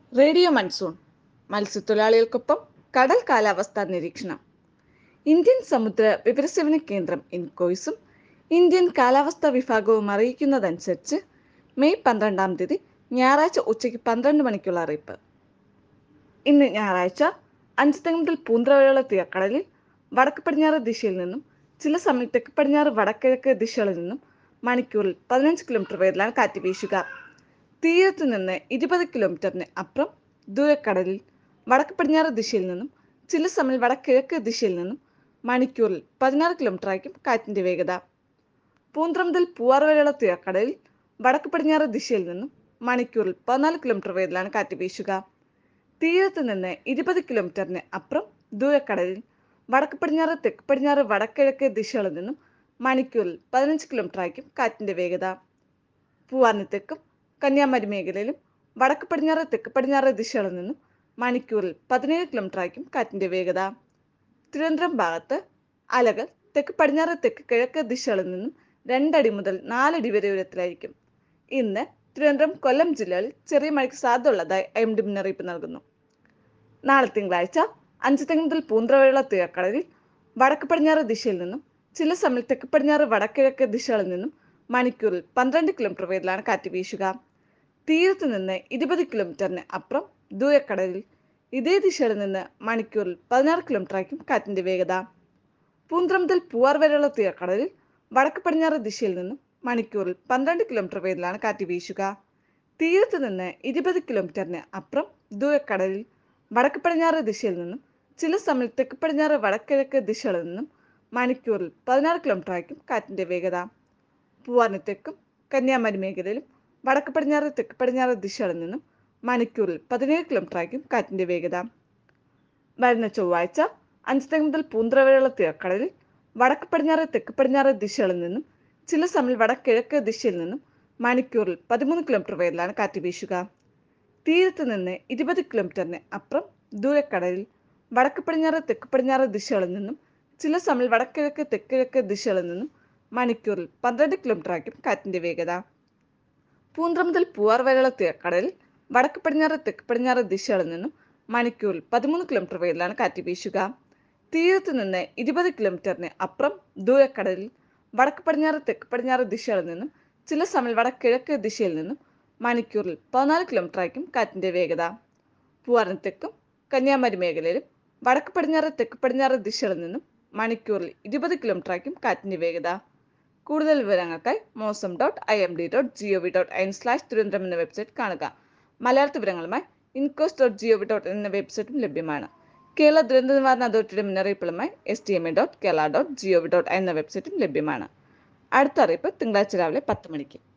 Radio monsoon മത്സ്യത്തൊഴിലാളികൾക്കൊപ്പം കടൽ കാലാവസ്ഥാ നിരീക്ഷണം. ഇന്ത്യൻ സമുദ്ര വിവരസേവന കേന്ദ്രം ഇൻകോയ്സും ഇന്ത്യൻ കാലാവസ്ഥാ വിഭാഗവും അറിയിക്കുന്നതനുസരിച്ച് മെയ് 12 ഞായറാഴ്ച ഉച്ചയ്ക്ക് 12 മണിക്കുള്ള അറിയിപ്പ്. ഇന്ന് ഞായറാഴ്ച അഞ്ചുതെങ്ങ് മുതൽ പൂന്തറ വരെയുള്ള തീരക്കടലിൽ വടക്ക് പടിഞ്ഞാറ് ദിശയിൽ നിന്നും ചില സമയം തെക്ക് പടിഞ്ഞാറ് വടക്കിഴക്ക് ദിശകളിൽ നിന്നും മണിക്കൂറിൽ 15 കിലോമീറ്റർ വേഗത്തിലാണ് കാറ്റ് വീശുക. തീരത്ത് നിന്ന് 20 കിലോമീറ്ററിന് അപ്പുറം ദൂരക്കടലിൽ വടക്ക് പടിഞ്ഞാറ് ദിശയിൽ നിന്നും ചില സമയം വടക്കിഴക്ക് ദിശയിൽ നിന്നും മണിക്കൂറിൽ 16 കിലോമീറ്റർ ആയിരിക്കും കാറ്റിന്റെ വേഗത. പൂന്തറ മുതൽ പൂവാർ വരെയുള്ള തീരക്കടലിൽ വടക്ക് പടിഞ്ഞാറ് ദിശയിൽ നിന്നും മണിക്കൂറിൽ 14 കിലോമീറ്റർ വേഗത്തിലാണ് കാറ്റ് വീശുക. തീരത്ത് നിന്ന് 20 കിലോമീറ്ററിന് അപ്പുറം ദൂരക്കടലിൽ വടക്ക് പടിഞ്ഞാറ് തെക്ക് പടിഞ്ഞാറ് വടക്കിഴക്ക് ദിശകളിൽ നിന്നും മണിക്കൂറിൽ 15 കിലോമീറ്റർ ആയിരിക്കും കാറ്റിന്റെ വേഗത. പൂവാറിന് തെക്കും കന്യാകുമാരി മേഖലയിലും വടക്ക് പടിഞ്ഞാറ് തെക്ക് പടിഞ്ഞാറ് ദിശകളിൽ നിന്നും മണിക്കൂറിൽ 17 കിലോമീറ്റർ ആയിരിക്കും കാറ്റിന്റെ വേഗത. തിരുവനന്തപുരം ഭാഗത്ത് അലകൾ തെക്ക് പടിഞ്ഞാറ് തെക്ക് കിഴക്ക് ദിശകളിൽ നിന്നും 2 അടി മുതൽ 4 അടി വരെ ഉയരത്തിലായിരിക്കും. ഇന്ന് തിരുവനന്തപുരം കൊല്ലം ജില്ലകളിൽ ചെറിയ മഴയ്ക്ക് സാധ്യതയുള്ളതായി IMD മുന്നറിയിപ്പ് നൽകുന്നു. നാളെ തിങ്കളാഴ്ച അഞ്ചുതെങ്ങ് മുതൽ പൂന്തറ വരെയുള്ള തീരക്കടലിൽ വടക്ക് പടിഞ്ഞാറ് ദിശയിൽ നിന്നും ചില സമയം തെക്ക് പടിഞ്ഞാറ് വടക്കിഴക്ക് ദിശകളിൽ നിന്നും മണിക്കൂറിൽ 12 കിലോമീറ്റർ വേഗത്തിലാണ് കാറ്റ് വീശുക. തീരത്ത് നിന്ന് 20 കിലോമീറ്ററിന് അപ്പുറം ദൂരക്കടലിൽ ഇതേ ദിശയിൽ നിന്ന് മണിക്കൂറിൽ 16 കിലോമീറ്റർ ആയിരിക്കും കാറ്റിന്റെ വേഗത. പൂന്തറ മുതൽ പൂവാർ വരെയുള്ള തീരക്കടലിൽ വടക്ക് പടിഞ്ഞാറ് ദിശയിൽ നിന്നും മണിക്കൂറിൽ 12 കിലോമീറ്റർ വേഗത്തിലാണ് കാറ്റ് വീശുക. തീരത്ത് നിന്ന് 20 കിലോമീറ്ററിന് അപ്പുറം ദൂരക്കടലിൽ വടക്ക് പടിഞ്ഞാറ് ദിശയിൽ നിന്നും ചില സമയം തെക്ക് പടിഞ്ഞാറ് വടക്കിഴക്ക് ദിശകളിൽ നിന്നും മണിക്കൂറിൽ 16 കിലോമീറ്റർ ആയിരിക്കും കാറ്റിന്റെ വേഗത. പൂവാറിന് തെക്കും കന്യാകുമാരി മേഖലയിലും വടക്ക് പടിഞ്ഞാറ് തെക്ക് പടിഞ്ഞാറ് ദിശകളിൽ നിന്നും മണിക്കൂറിൽ 17 കിലോമീറ്റർ ആയിരിക്കും കാറ്റിന്റെ വേഗത. വരുന്ന ചൊവ്വാഴ്ച അഞ്ചുതെങ്ങ് മുതൽ പൂന്തറ വരെയുള്ള തീരക്കടലിൽ വടക്ക് പടിഞ്ഞാറ് തെക്ക് പടിഞ്ഞാറ് ദിശകളിൽ നിന്നും ചില സമയം വടക്കിഴക്ക് ദിശയിൽ നിന്നും മണിക്കൂറിൽ 13 കിലോമീറ്റർ വേഗത്തിലാണ് കാറ്റ് വീശുക. തീരത്ത് നിന്ന് 20 കിലോമീറ്ററിന് അപ്പുറം ദൂരക്കടലിൽ വടക്ക് പടിഞ്ഞാറ് തെക്ക് പടിഞ്ഞാറ് ദിശകളിൽ നിന്നും ചില സമയം വടക്കിഴക്ക് തെക്കിഴക്ക് ദിശകളിൽ നിന്നും മണിക്കൂറിൽ 12 കിലോമീറ്റർ ആയിരിക്കും കാറ്റിന്റെ വേഗത. പൂന്തറ മുതൽ പൂവാർ വരെയുള്ള തീരക്കടലിൽ വടക്ക് പടിഞ്ഞാറ് തെക്ക് പടിഞ്ഞാറ് ദിശകളിൽ നിന്നും മണിക്കൂറിൽ 13 കിലോമീറ്റർ വേഗത്തിലാണ് കാറ്റ് വീശുക. തീരത്ത് നിന്ന് 20 കിലോമീറ്ററിന് അപ്പുറം ദൂരക്കടലിൽ വടക്ക് പടിഞ്ഞാറ് തെക്ക് പടിഞ്ഞാറ് ദിശകളിൽ നിന്നും ചില സമയം വടക്കിഴക്ക് ദിശയിൽ നിന്നും മണിക്കൂറിൽ 14 കിലോമീറ്റർ ആയിരിക്കും കാറ്റിന്റെ വേഗത. പൂവാറിന് തെക്കും കന്യാകുമാരി മേഖലയിലും വടക്ക് പടിഞ്ഞാറ് തെക്ക് പടിഞ്ഞാറ് ദിശകളിൽ നിന്നും മണിക്കൂറിൽ 20 കിലോമീറ്റർ ആയിരിക്കും കാറ്റിന്റെ വേഗത. കൂടുതൽ വിവരങ്ങൾക്കായി mosam.imd.gov.in/തിരുവനന്തപുരം എന്ന വെബ്സൈറ്റ് കാണുക. മലയാള വിവരങ്ങളുമായി incos.gov.in എന്ന വെബ്സൈറ്റും ലഭ്യമാണ്. കേരള ദുരന്ത നിവാരണ അതോറിറ്റിയുടെ മുന്നറിയിപ്പുകളുമായി stma.kerala.gov.in എന്ന വെബ്സൈറ്റും ലഭ്യമാണ്. അടുത്ത അറിയിപ്പ് തിങ്കളാഴ്ച രാവിലെ 10 മണിക്ക്.